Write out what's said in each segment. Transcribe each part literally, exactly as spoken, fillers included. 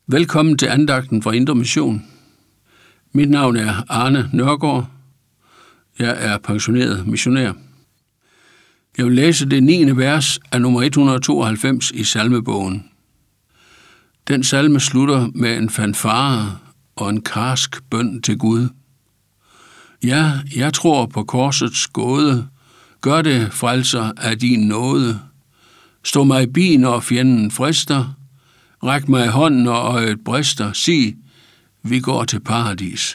Velkommen til andagten fra Indre Mission. Mit navn er Arne Nørgaard. Jeg er pensioneret missionær. Jeg vil læse det niende vers af nummer et hundrede tooghalvfems i salmebogen. Den salme slutter med en fanfare og en karsk bøn til Gud. Ja, jeg tror på korsets gåde. Gør det, frelser, af din nåde. Stå mig bi, når fjenden frister. Ræk mig hånden, når øjet brister. Sig, vi går til paradis.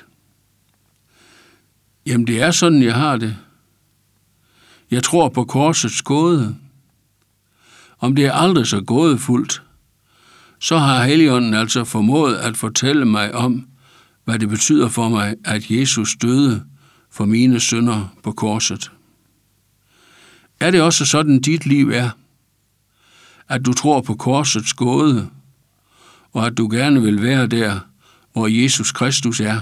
Jamen, det er sådan, jeg har det. Jeg tror på korsets gåde. Om det er aldrig så gådefuldt, så har Helligånden altså formået at fortælle mig om, hvad det betyder for mig, at Jesus døde for mine synder på korset. Er det også sådan, dit liv er? At du tror på korsets gåde, og at du gerne vil være der, hvor Jesus Kristus er?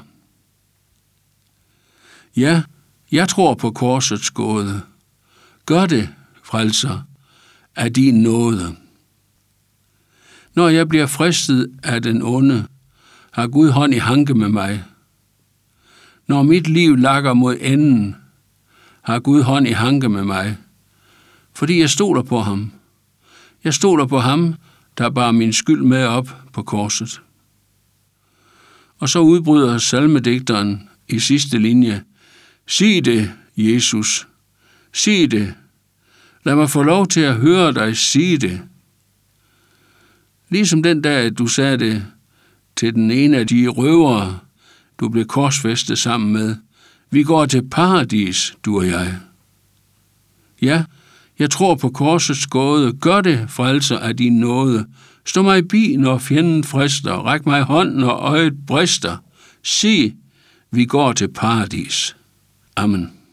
Ja, jeg tror på korsets gåde. Gør det, frelser, af din nåde. Når jeg bliver fristet af den onde, har Gud hånd i hanke med mig. Når mit liv lakker mod enden, har Gud hånd i hanke med mig, fordi jeg stoler på ham. Jeg stoler på ham, der bar min skyld med op på korset. Og så udbryder salmedigteren i sidste linje: sig det, Jesus, sig det. Lad mig få lov til at høre dig sige det. Ligesom den dag, du sagde det til den ene af de røvere, du blev korsfæstet sammen med. Vi går til paradis, du og jeg. Ja, jeg tror på korsets gåde. Gør det, frelser, af din nåde. Stå mig bi, når fjenden frister. Ræk mig hånden, når øjet brister. Sig, vi går til paradis. Amen.